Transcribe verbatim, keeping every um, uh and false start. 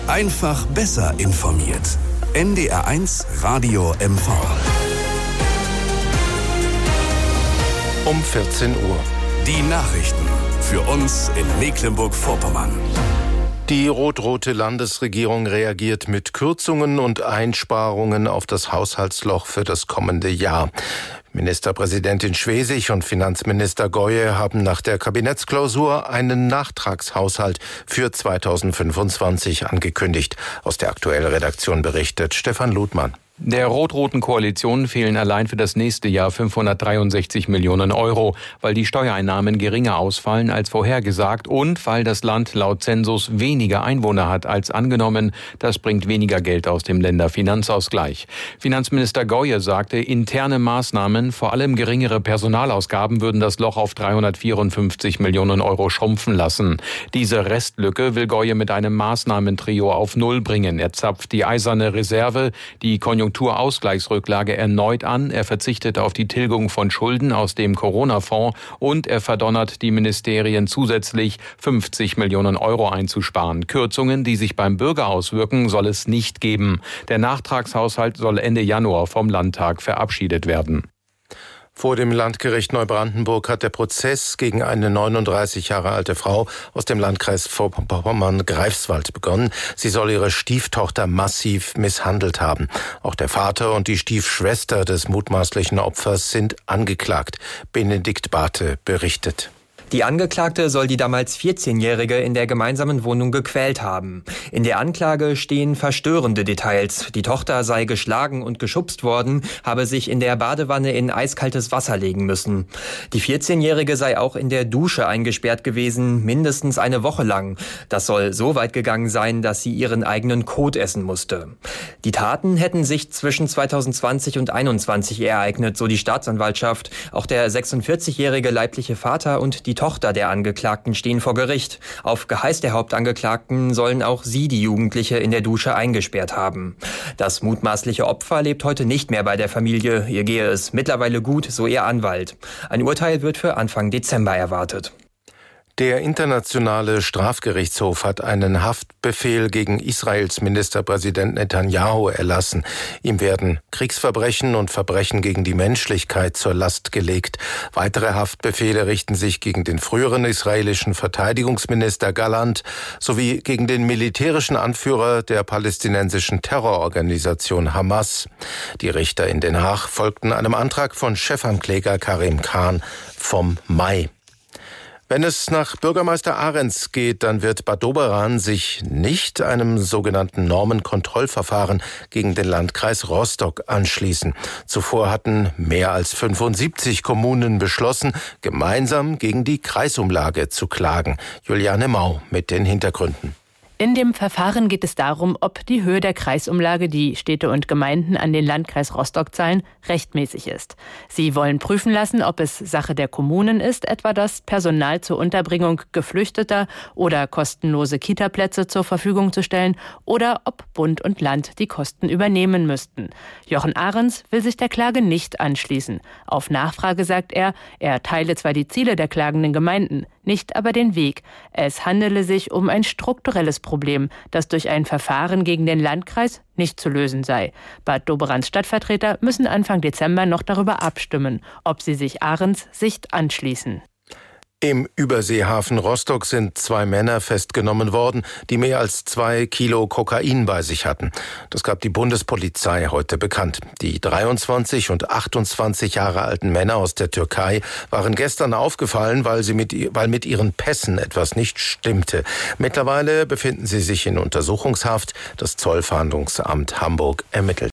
Einfach besser informiert. N D R eins Radio M V. Um vierzehn Uhr. Die Nachrichten für uns in Mecklenburg-Vorpommern. Die rot-rote Landesregierung reagiert mit Kürzungen und Einsparungen auf das Haushaltsloch für das kommende Jahr. Ministerpräsidentin Schwesig und Finanzminister Goye haben nach der Kabinettsklausur einen Nachtragshaushalt für zweitausendfünfundzwanzig angekündigt. Aus der aktuellen Redaktion berichtet Stefan Ludmann. Der rot-roten Koalition fehlen allein für das nächste Jahr fünfhundertdreiundsechzig Millionen Euro, weil die Steuereinnahmen geringer ausfallen als vorhergesagt und weil das Land laut Zensus weniger Einwohner hat als angenommen. Das bringt weniger Geld aus dem Länderfinanzausgleich. Finanzminister Goye sagte, interne Maßnahmen, vor allem geringere Personalausgaben, würden das Loch auf dreihundertvierundfünfzig Millionen Euro schrumpfen lassen. Diese Restlücke will Goye mit einem Maßnahmentrio auf Null bringen. Er zapft die eiserne Reserve, die Konjunktur Konjunkturausgleichsrücklage erneut an. Er verzichtet auf die Tilgung von Schulden aus dem Corona-Fonds und er verdonnert die Ministerien zusätzlich fünfzig Millionen Euro einzusparen. Kürzungen, die sich beim Bürger auswirken, soll es nicht geben. Der Nachtragshaushalt soll Ende Januar vom Landtag verabschiedet werden. Vor dem Landgericht Neubrandenburg hat der Prozess gegen eine neununddreißig Jahre alte Frau aus dem Landkreis Vorpommern-Greifswald begonnen. Sie soll ihre Stieftochter massiv misshandelt haben. Auch der Vater und die Stiefschwester des mutmaßlichen Opfers sind angeklagt. Benedikt Barthe berichtet. Die Angeklagte soll die damals vierzehnjährige in der gemeinsamen Wohnung gequält haben. In der Anklage stehen verstörende Details. Die Tochter sei geschlagen und geschubst worden, habe sich in der Badewanne in eiskaltes Wasser legen müssen. Die vierzehnjährige sei auch in der Dusche eingesperrt gewesen, mindestens eine Woche lang. Das soll so weit gegangen sein, dass sie ihren eigenen Kot essen musste. Die Taten hätten sich zwischen zweitausendzwanzig und einundzwanzig ereignet, so die Staatsanwaltschaft. Auch der sechsundvierzigjährige leibliche Vater und die Tochter der Angeklagten stehen vor Gericht. Auf Geheiß der Hauptangeklagten sollen auch sie die Jugendliche in der Dusche eingesperrt haben. Das mutmaßliche Opfer lebt heute nicht mehr bei der Familie. Ihr gehe es mittlerweile gut, so ihr Anwalt. Ein Urteil wird für Anfang Dezember erwartet. Der Internationale Strafgerichtshof hat einen Haftbefehl gegen Israels Ministerpräsident Netanyahu erlassen. Ihm werden Kriegsverbrechen und Verbrechen gegen die Menschlichkeit zur Last gelegt. Weitere Haftbefehle richten sich gegen den früheren israelischen Verteidigungsminister Gallant sowie gegen den militärischen Anführer der palästinensischen Terrororganisation Hamas. Die Richter in Den Haag folgten einem Antrag von Chefankläger Karim Khan vom Mai. Wenn es nach Bürgermeister Ahrens geht, dann wird Bad Doberan sich nicht einem sogenannten Normenkontrollverfahren gegen den Landkreis Rostock anschließen. Zuvor hatten mehr als fünfundsiebzig Kommunen beschlossen, gemeinsam gegen die Kreisumlage zu klagen. Juliane Mau mit den Hintergründen. In dem Verfahren geht es darum, ob die Höhe der Kreisumlage, die Städte und Gemeinden an den Landkreis Rostock zahlen, rechtmäßig ist. Sie wollen prüfen lassen, ob es Sache der Kommunen ist, etwa das Personal zur Unterbringung Geflüchteter oder kostenlose Kitaplätze zur Verfügung zu stellen oder ob Bund und Land die Kosten übernehmen müssten. Jochen Ahrens will sich der Klage nicht anschließen. Auf Nachfrage sagt er, er teile zwar die Ziele der klagenden Gemeinden, nicht aber den Weg. Es handele sich um ein strukturelles Problem, das durch ein Verfahren gegen den Landkreis nicht zu lösen sei. Bad Doberans Stadtvertreter müssen Anfang Dezember noch darüber abstimmen, ob sie sich Ahrens Sicht anschließen. Im Überseehafen Rostock sind zwei Männer festgenommen worden, die mehr als zwei Kilo Kokain bei sich hatten. Das gab die Bundespolizei heute bekannt. Die dreiundzwanzig und achtundzwanzig Jahre alten Männer aus der Türkei waren gestern aufgefallen, weil sie mit, weil mit ihren Pässen etwas nicht stimmte. Mittlerweile befinden sie sich in Untersuchungshaft. Das Zollfahndungsamt Hamburg ermittelt.